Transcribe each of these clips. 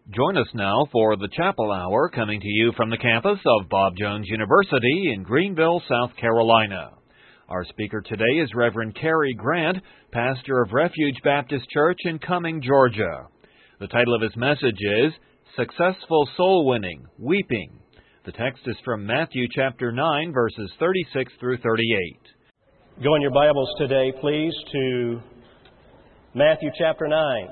Join us now for the Chapel Hour, coming to you from the campus of Bob Jones University in Greenville, South Carolina. Our speaker today is Reverend Cary Grant, pastor of Refuge Baptist Church in Cumming, Georgia. The title of his message is Successful Soul Winning, Weeping. The text is from Matthew chapter 9, verses 36 through 38. Go in your Bibles today, please, to Matthew chapter 9.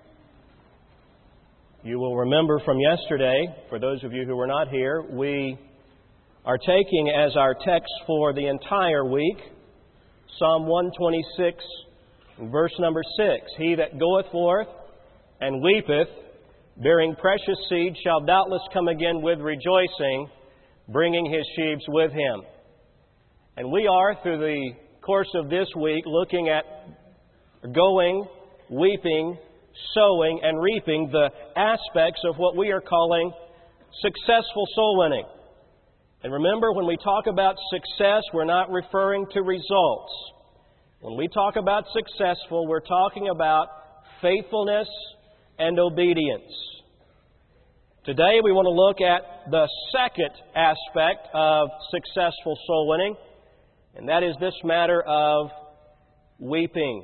You will remember from yesterday, for those of you who were not here, we are taking as our text for the entire week Psalm 126, verse number 6. He that goeth forth and weepeth, bearing precious seed, shall doubtless come again with rejoicing, bringing his sheaves with him. And we are, through the course of this week, looking at going, weeping, sowing, and reaping, the aspects of what we are calling successful soul winning. And remember, when we talk about success, we're not referring to results. When we talk about successful, we're talking about faithfulness and obedience. Today we want to look at the second aspect of successful soul winning, and that is this matter of weeping.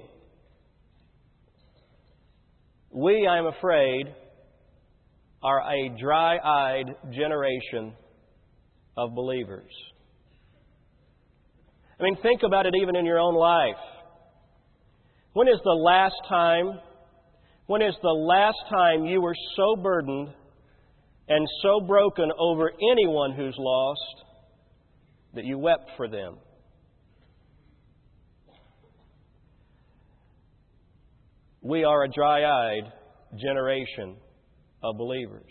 We, I am afraid, are a dry-eyed generation of believers. I mean, think about it even in your own life. When is the last time you were so burdened and so broken over anyone who's lost that you wept for them? We are a dry-eyed generation of believers.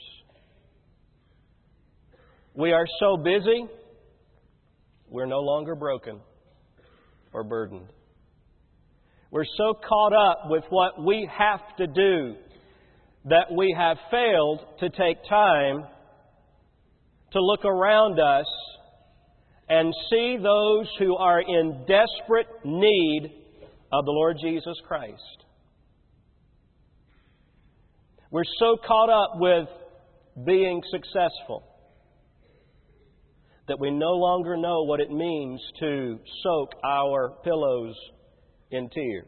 We are so busy, we're no longer broken or burdened. We're so caught up with what we have to do that we have failed to take time to look around us and see those who are in desperate need of the Lord Jesus Christ. We're so caught up with being successful that we no longer know what it means to soak our pillows in tears.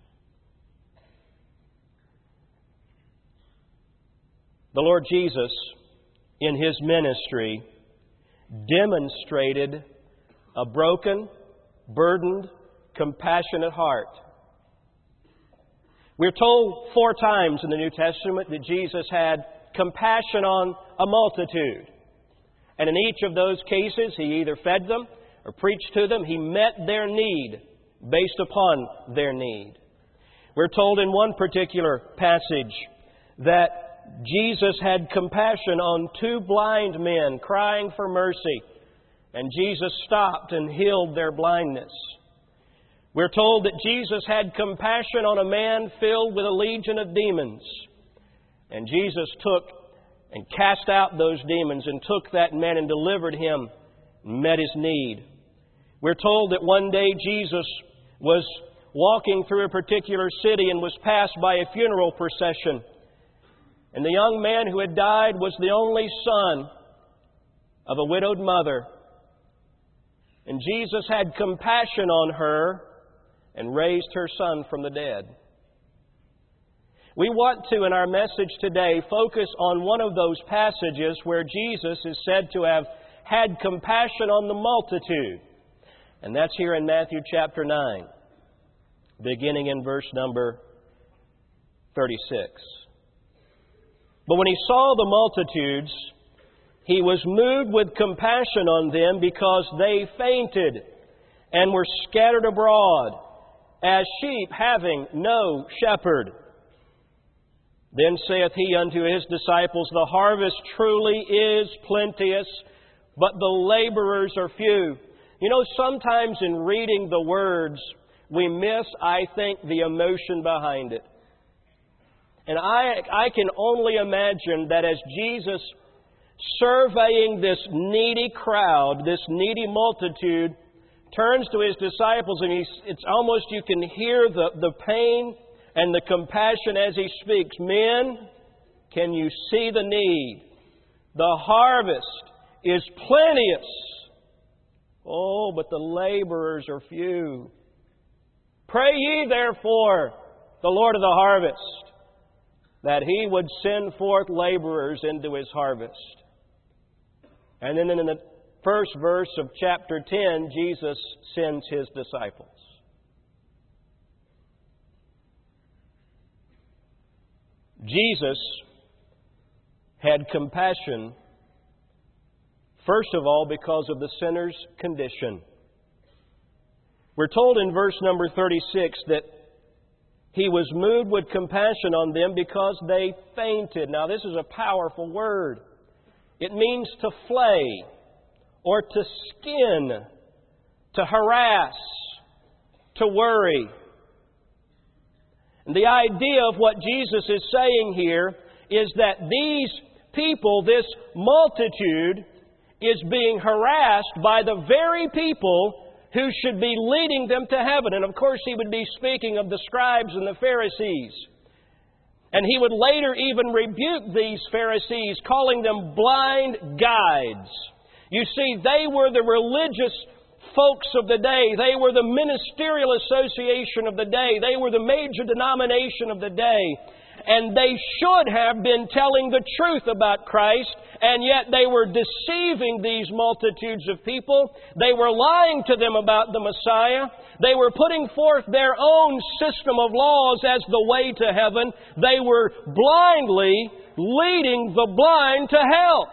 The Lord Jesus, in His ministry, demonstrated a broken, burdened, compassionate heart. We're told 4 times in the New Testament that Jesus had compassion on a multitude. And in each of those cases, He either fed them or preached to them. He met their need based upon their need. We're told in one particular passage that Jesus had compassion on 2 blind men crying for mercy, and Jesus stopped and healed their blindness. We're told that Jesus had compassion on a man filled with a legion of demons, and Jesus took and cast out those demons and took that man and delivered him and met his need. We're told that one day Jesus was walking through a particular city and was passed by a funeral procession. And the young man who had died was the only son of a widowed mother. And Jesus had compassion on her and raised her son from the dead. We want to, in our message today, focus on one of those passages where Jesus is said to have had compassion on the multitude. And that's here in Matthew chapter 9, beginning in verse number 36. But when He saw the multitudes, He was moved with compassion on them because they fainted and were scattered abroad as sheep having no shepherd. Then saith He unto His disciples, The harvest truly is plenteous, but the laborers are few. You know, sometimes in reading the words, we miss, I think, the emotion behind it. And I can only imagine that as Jesus, surveying this needy crowd, this needy multitude, turns to His disciples, and it's almost you can hear the pain and the compassion as He speaks. Men, Can you see the need? The harvest is plenteous. Oh, but the laborers are few. Pray ye therefore the Lord of the harvest, that He would send forth laborers into His harvest. And then in the first verse of chapter 10, Jesus sends His disciples. Jesus had compassion, first of all, because of the sinner's condition. We're told in verse number 36 that He was moved with compassion on them because they fainted. Now, this is a powerful word. It means to flay or to skin, to harass, to worry. And the idea of what Jesus is saying here is that these people, this multitude, is being harassed by the very people who should be leading them to heaven. And of course, He would be speaking of the scribes and the Pharisees. And He would later even rebuke these Pharisees, calling them blind guides. You see, they were the religious folks of the day. They were the ministerial association of the day. They were the major denomination of the day. And they should have been telling the truth about Christ, and yet they were deceiving these multitudes of people. They were lying to them about the Messiah. They were putting forth their own system of laws as the way to heaven. They were blindly leading the blind to hell.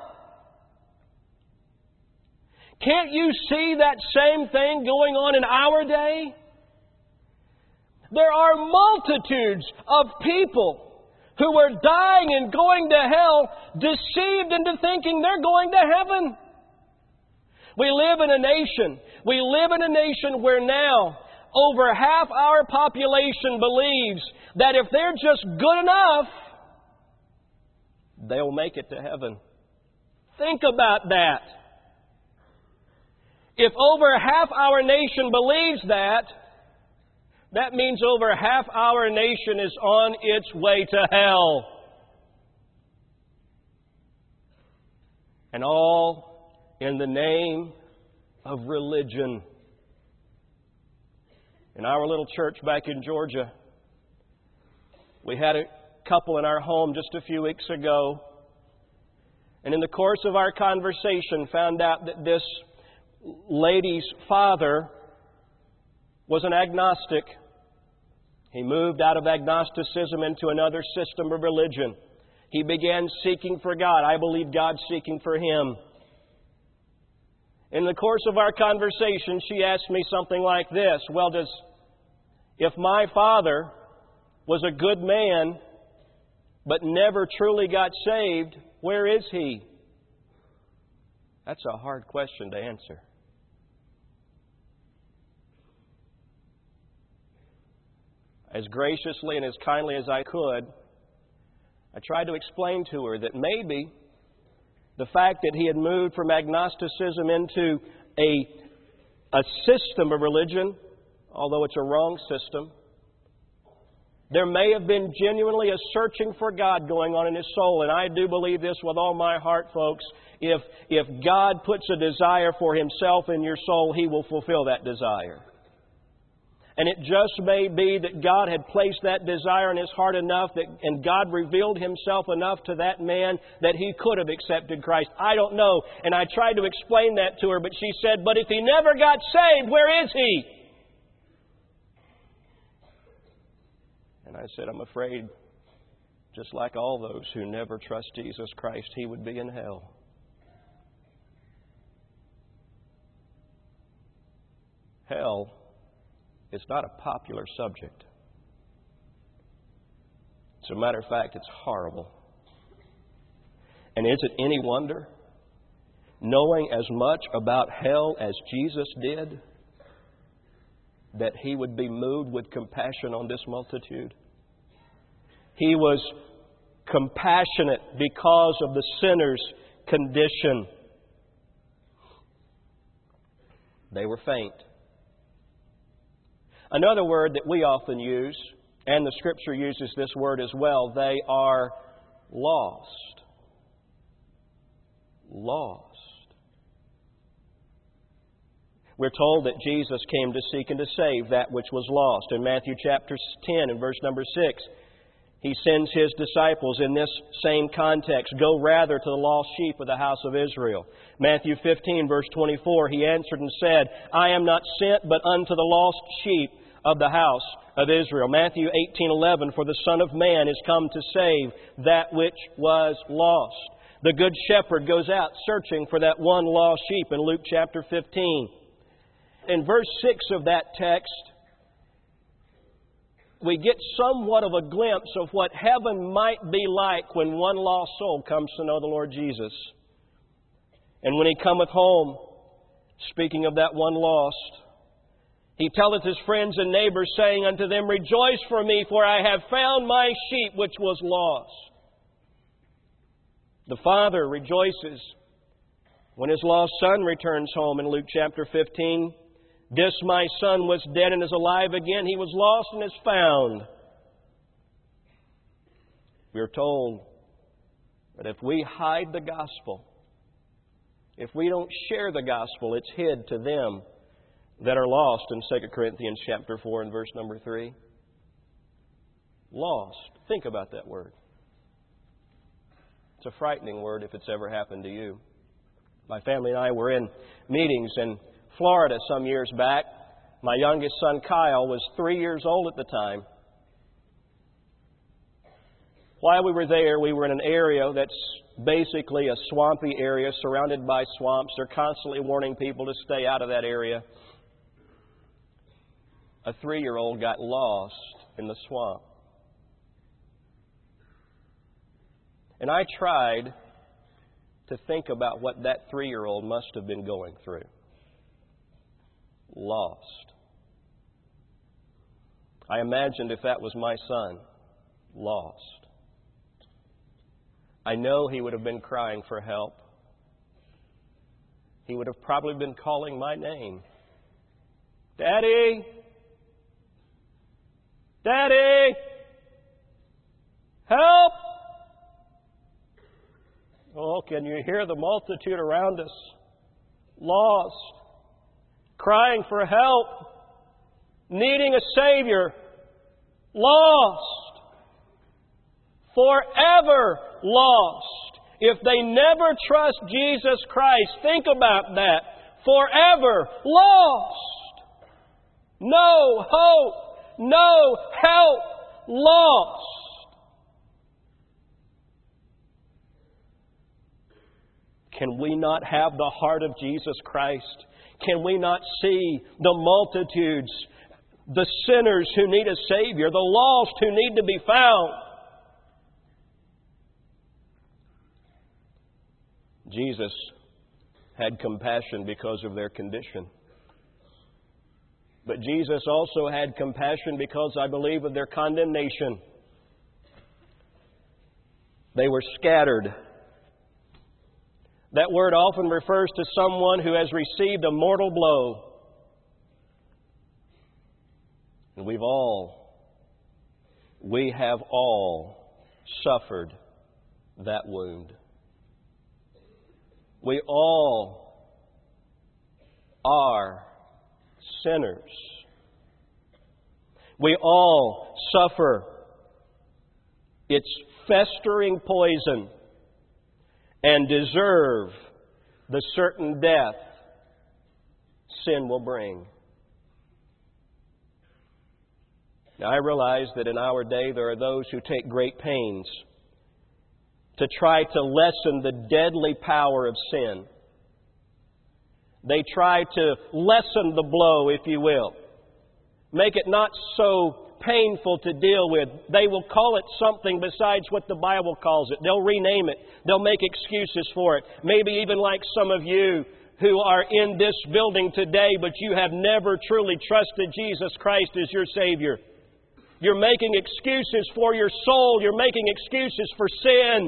Can't you see that same thing going on in our day? There are multitudes of people who are dying and going to hell, deceived into thinking they're going to heaven. We live in a nation where now over half our population believes that if they're just good enough, they'll make it to heaven. Think about that. If over half our nation believes that, that means over half our nation is on its way to hell. And all in the name of religion. In our little church back in Georgia, we had a couple in our home just a few weeks ago. And in the course of our conversation, found out that this lady's father was an agnostic. He moved out of agnosticism into another system of religion. He began seeking for God. I believe God's seeking for him. In the course of our conversation, she asked me something like this. Well, if my father was a good man but never truly got saved, where is he? That's a hard question to answer. As graciously and as kindly as I could, I tried to explain to her that maybe the fact that he had moved from agnosticism into a system of religion, although it's a wrong system, there may have been genuinely a searching for God going on in his soul. And I do believe this with all my heart, folks. If God puts a desire for Himself in your soul, He will fulfill that desire. And it just may be that God had placed that desire in his heart enough and God revealed Himself enough to that man that he could have accepted Christ. I don't know. And I tried to explain that to her, but she said, but if he never got saved, where is he? And I said, I'm afraid, just like all those who never trust Jesus Christ, he would be in hell. Hell is not a popular subject. As a matter of fact, it's horrible. And is it any wonder, knowing as much about hell as Jesus did, that He would be moved with compassion on this multitude? He was compassionate because of the sinner's condition. They were faint. Another word that we often use, and the Scripture uses this word as well, they are lost. Lost. We're told that Jesus came to seek and to save that which was lost. In Matthew chapter 10 and verse number 6, He sends His disciples in this same context, "Go rather to the lost sheep of the house of Israel." Matthew 15 verse 24, He answered and said, "I am not sent but unto the lost sheep of the house of Israel." Matthew 18:11, "For the Son of Man is come to save that which was lost." The Good Shepherd goes out searching for that one lost sheep in Luke chapter 15. In verse 6 of that text, we get somewhat of a glimpse of what heaven might be like when one lost soul comes to know the Lord Jesus. And when he cometh home, speaking of that one lost, he telleth his friends and neighbors, saying unto them, "Rejoice for me, for I have found my sheep which was lost." The Father rejoices when His lost Son returns home in Luke chapter 15. "This my son was dead and is alive again. He was lost and is found." We are told that if we hide the gospel, if we don't share the gospel, it's hid to them that are lost in 2 Corinthians chapter 4 and verse number 3. Lost. Think about that word. It's a frightening word if it's ever happened to you. My family and I were in meetings in Florida some years back. My youngest son, Kyle, was 3 years old at the time. While we were there, we were in an area that's basically a swampy area surrounded by swamps. They're constantly warning people to stay out of that area. A 3-year-old got lost in the swamp. And I tried to think about what that 3-year-old must have been going through. Lost. I imagined if that was my son, lost. I know he would have been crying for help. He would have probably been calling my name. "Daddy! Daddy! Help!" Oh, can you hear the multitude around us? Lost. Crying for help, needing a Savior, lost, forever lost. If they never trust Jesus Christ, think about that. Forever lost. No hope, no help, lost. Can we not have the heart of Jesus Christ? Can we not see the multitudes, the sinners who need a Savior, the lost who need to be found? Jesus had compassion because of their condition. But Jesus also had compassion because, I believe, of their condemnation. They were scattered. That word often refers to someone who has received a mortal blow. And we have all suffered that wound. We all are sinners. We all suffer its festering poison and deserve the certain death sin will bring. Now, I realize that in our day there are those who take great pains to try to lessen the deadly power of sin. They try to lessen the blow, if you will. Make it not so painful to deal with. They will call it something besides what the Bible calls it. They'll rename it. They'll make excuses for it. Maybe even like some of you who are in this building today, but you have never truly trusted Jesus Christ as your Savior. You're making excuses for your soul. You're making excuses for sin.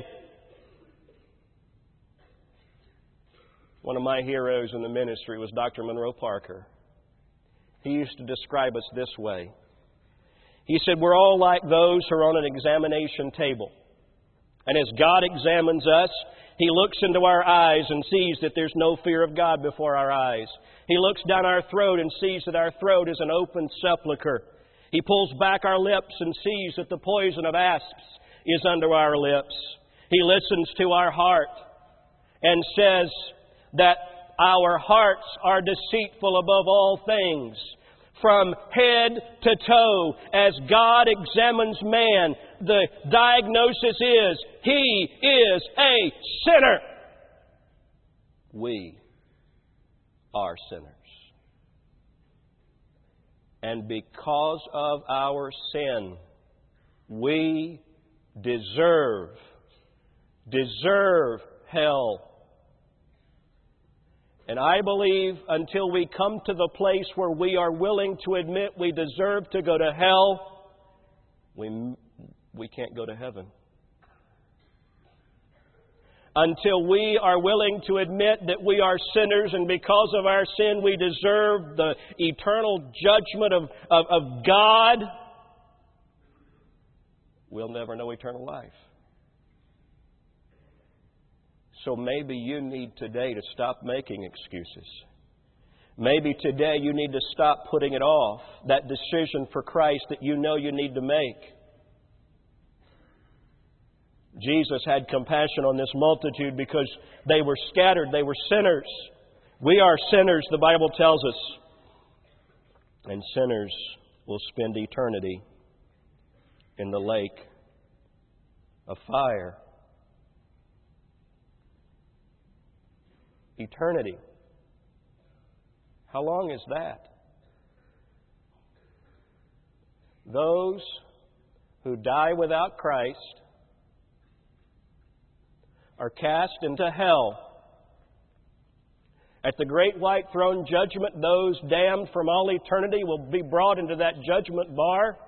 One of my heroes in the ministry was Dr. Monroe Parker. He used to describe us this way. He said, we're all like those who are on an examination table. And as God examines us, He looks into our eyes and sees that there's no fear of God before our eyes. He looks down our throat and sees that our throat is an open sepulchre. He pulls back our lips and sees that the poison of asps is under our lips. He listens to our heart and says that our hearts are deceitful above all things. From head to toe, as God examines man, the diagnosis is, he is a sinner. We are sinners. And because of our sin, we deserve hell. And I believe until we come to the place where we are willing to admit we deserve to go to hell, we can't go to heaven. Until we are willing to admit that we are sinners and because of our sin we deserve the eternal judgment of God, we'll never know eternal life. So maybe you need today to stop making excuses. Maybe today you need to stop putting it off, that decision for Christ that you know you need to make. Jesus had compassion on this multitude because they were scattered. They were sinners. We are sinners, the Bible tells us. And sinners will spend eternity in the lake of fire. Eternity. How long is that? Those who die without Christ are cast into hell. At the great white throne judgment, those damned from all eternity will be brought into that judgment bar.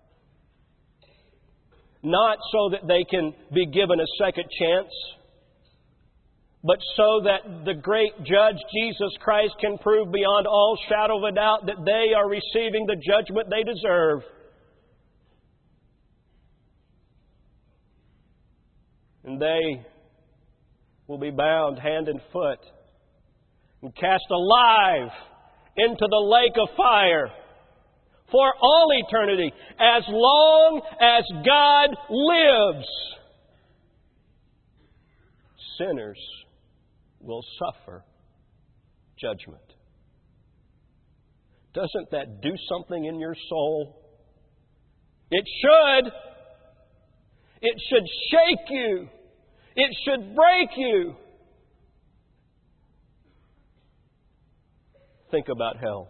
Not so that they can be given a second chance, but so that the great judge, Jesus Christ, can prove beyond all shadow of a doubt that they are receiving the judgment they deserve. And they will be bound hand and foot and cast alive into the lake of fire for all eternity, as long as God lives. Sinners will suffer judgment. Doesn't that do something in your soul? It should. It should shake you. It should break you. Think about hell.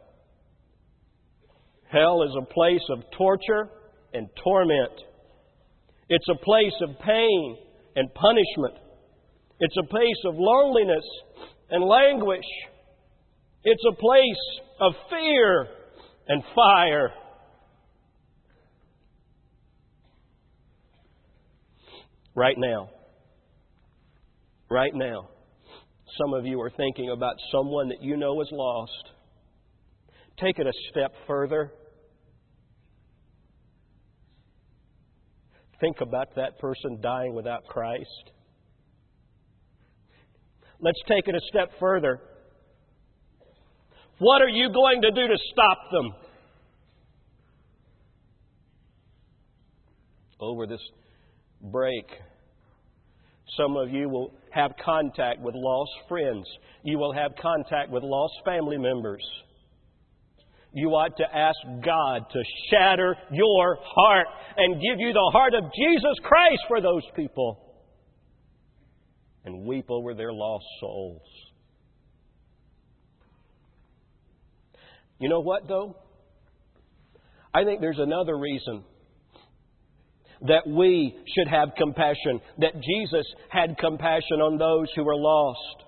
Hell is a place of torture and torment. It's a place of pain and punishment. It's a place of loneliness and languish. It's a place of fear and fire. Right now, some of you are thinking about someone that you know is lost. Take it a step further. Think about that person dying without Christ. Let's take it a step further. What are you going to do to stop them? Over this break, some of you will have contact with lost friends. You will have contact with lost family members. You ought to ask God to shatter your heart and give you the heart of Jesus Christ for those people. And weep over their lost souls. You know what, though? I think there's another reason that we should have compassion, that Jesus had compassion on those who were lost.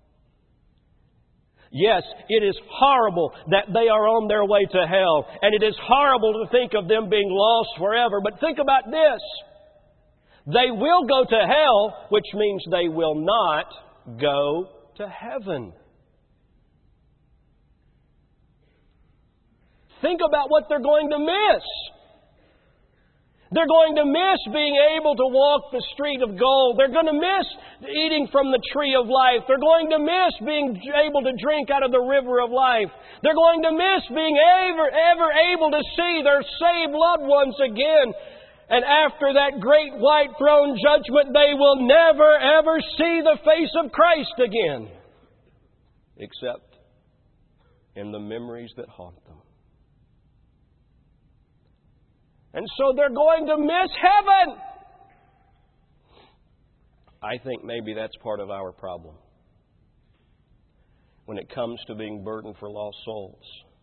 Yes, it is horrible that they are on their way to hell, and it is horrible to think of them being lost forever. But think about this. They will go to hell, which means they will not go to heaven. Think about what they're going to miss. They're going to miss being able to walk the street of gold. They're going to miss eating from the tree of life. They're going to miss being able to drink out of the river of life. They're going to miss being ever able to see their saved loved ones again. And after that great white throne judgment, they will never, ever see the face of Christ again, except in the memories that haunt them. And so they're going to miss heaven. I think maybe that's part of our problem when it comes to being burdened for lost souls.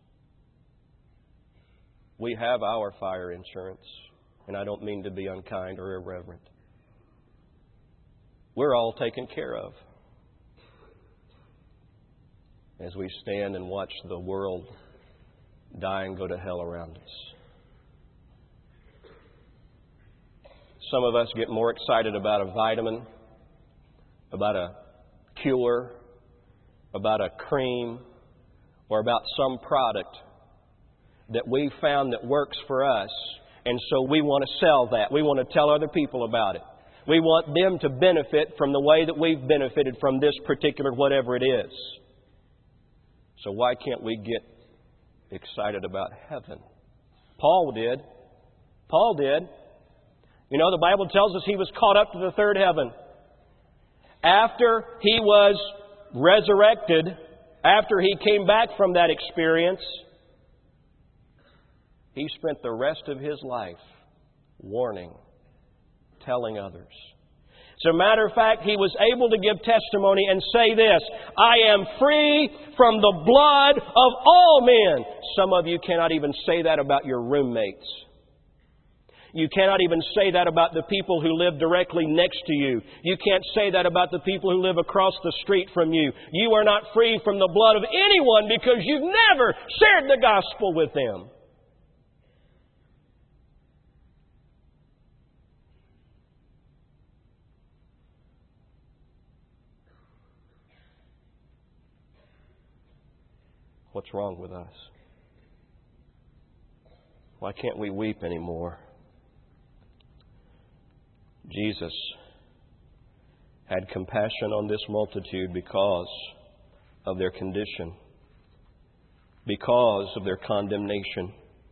We have our fire insurance, and I don't mean to be unkind or irreverent. We're all taken care of as we stand and watch the world die and go to hell around us. Some of us get more excited about a vitamin, about a cure, about a cream, or about some product that we found that works for us, and so we want to sell that. We want to tell other people about it. We want them to benefit from the way that we've benefited from this particular whatever it is. So why can't we get excited about heaven? Paul did. You know, the Bible tells us he was caught up to the third heaven. After he was resurrected, after he came back from that experience, he spent the rest of his life warning, telling others. As a matter of fact, he was able to give testimony and say this: I am free from the blood of all men. Some of you cannot even say that about your roommates. You cannot even say that about the people who live directly next to you. You can't say that about the people who live across the street from you. You are not free from the blood of anyone because you've never shared the gospel with them. What's wrong with us? Why can't we weep anymore? Jesus had compassion on this multitude because of their condition, because of their condemnation.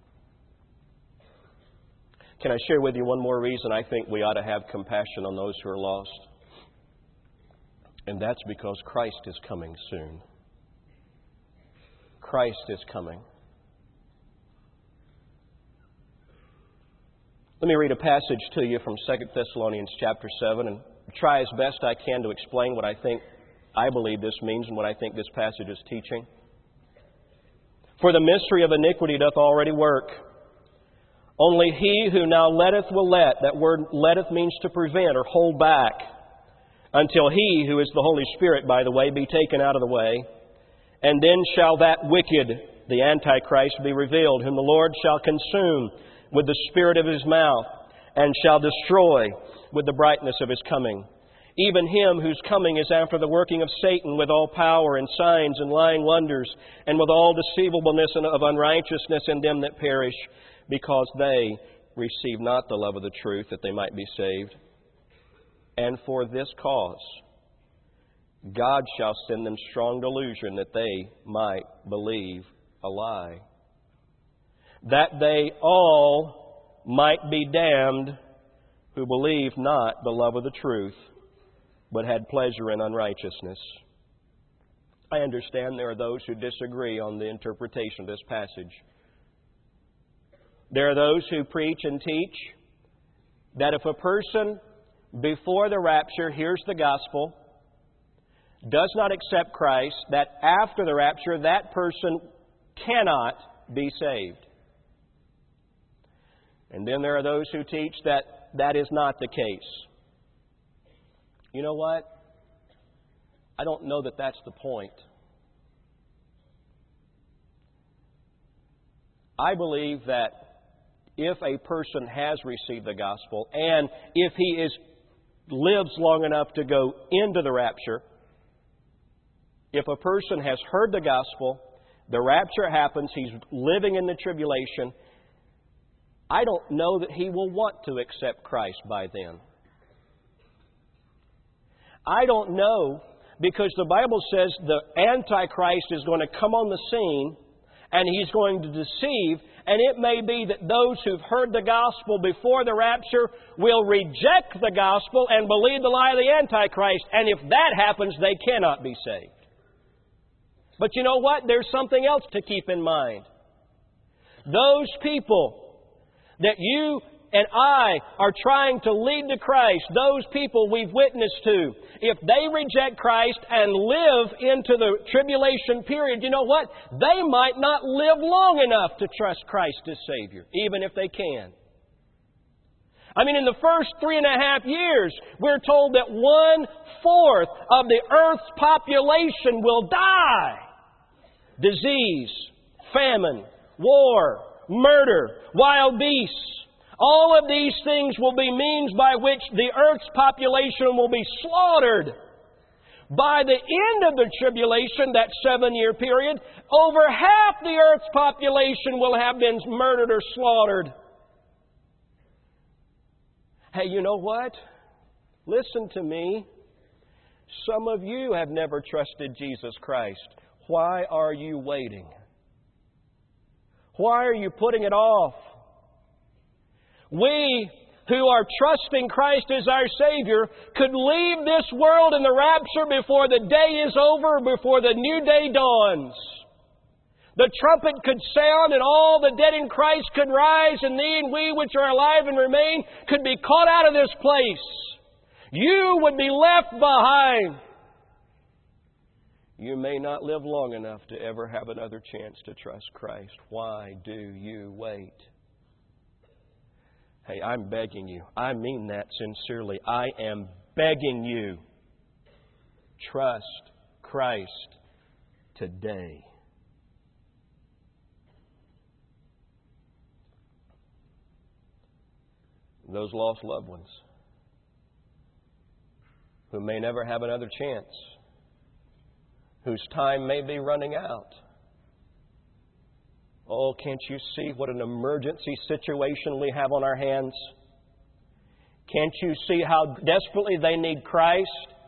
Can I share with you one more reason I think we ought to have compassion on those who are lost? And that's because Christ is coming soon. Christ is coming. Let me read a passage to you from 2 Thessalonians chapter 7 and try as best I can to explain what I believe this means and what I think this passage is teaching. For the mystery of iniquity doth already work. Only he who now letteth will let. That word letteth means to prevent or hold back. Until he, who is the Holy Spirit, by the way, be taken out of the way. And then shall that wicked, the Antichrist, be revealed, whom the Lord shall consume with the spirit of his mouth, and shall destroy with the brightness of his coming. Even him whose coming is after the working of Satan with all power and signs and lying wonders, and with all deceivableness of unrighteousness in them that perish, because they receive not the love of the truth, that they might be saved. And for this cause God shall send them strong delusion, that they might believe a lie, that they all might be damned who believed not the love of the truth, but had pleasure in unrighteousness. I understand there are those who disagree on the interpretation of this passage. There are those who preach and teach that if a person before the rapture hears the gospel, does not accept Christ, that after the rapture that person cannot be saved. And then there are those who teach that that is not the case. You know what? I don't know that that's the point. I believe that if a person has received the gospel, and if he lives long enough to go into the rapture, if a person has heard the gospel, the rapture happens, he's living in the tribulation, I don't know that he will want to accept Christ by then. I don't know, because the Bible says the Antichrist is going to come on the scene and he's going to deceive, and it may be that those who've heard the gospel before the rapture will reject the gospel and believe the lie of the Antichrist, and if that happens, they cannot be saved. But you know what? There's something else to keep in mind. Those people that you and I are trying to lead to Christ, those people we've witnessed to, if they reject Christ and live into the tribulation period, you know what? They might not live long enough to trust Christ as Savior, even if they can. I mean, in the first 3.5 years, we're told that 1/4 of the earth's population will die. Disease, famine, war, murder, wild beasts. All of these things will be means by which the earth's population will be slaughtered. By the end of the tribulation, that 7-year period, over half the earth's population will have been murdered or slaughtered. Hey, you know what? Listen to me. Some of you have never trusted Jesus Christ. Why are you waiting? Why are you putting it off? We who are trusting Christ as our Savior could leave this world in the rapture before the day is over, before the new day dawns. The trumpet could sound and all the dead in Christ could rise, and we which are alive and remain could be caught out of this place. You would be left behind. You may not live long enough to ever have another chance to trust Christ. Why do you wait? Hey, I'm begging you. I mean that sincerely. I am begging you. Trust Christ today. Those lost loved ones who may never have another chance, whose time may be running out. Oh, can't you see what an emergency situation we have on our hands? Can't you see how desperately they need Christ?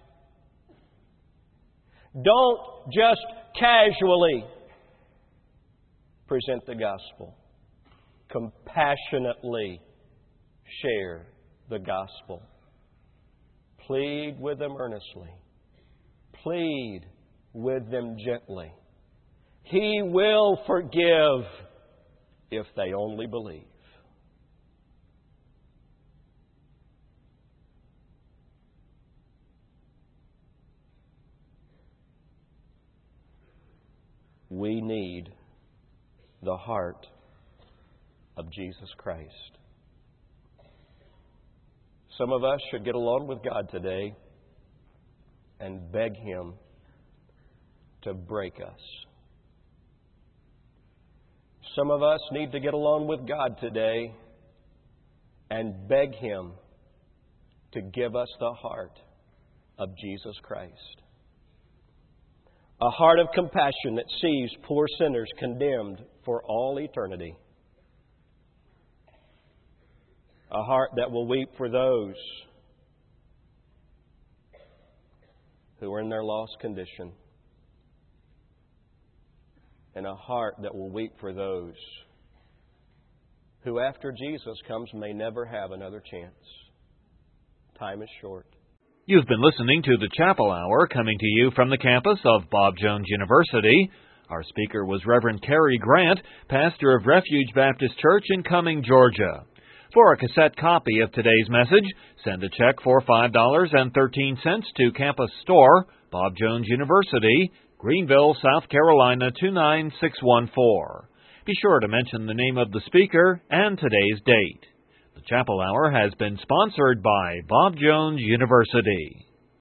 Don't just casually present the gospel. Compassionately share the gospel. Plead with them earnestly. Plead with them gently. He will forgive if they only believe. We need the heart of Jesus Christ. Some of us should get along with God today and beg Him to break us. Some of us need to get along with God today and beg Him to give us the heart of Jesus Christ. A heart of compassion that sees poor sinners condemned for all eternity. A heart that will weep for those who are in their lost condition. And a heart that will weep for those who, after Jesus comes, may never have another chance. Time is short. You've been listening to the Chapel Hour, coming to you from the campus of Bob Jones University. Our speaker was Reverend Cary Grant, pastor of Refuge Baptist Church in Cumming, Georgia. For a cassette copy of today's message, send a check for $5.13 to Campus Store, Bob Jones University, Greenville, South Carolina 29614. Be sure to mention the name of the speaker and today's date. The Chapel Hour has been sponsored by Bob Jones University.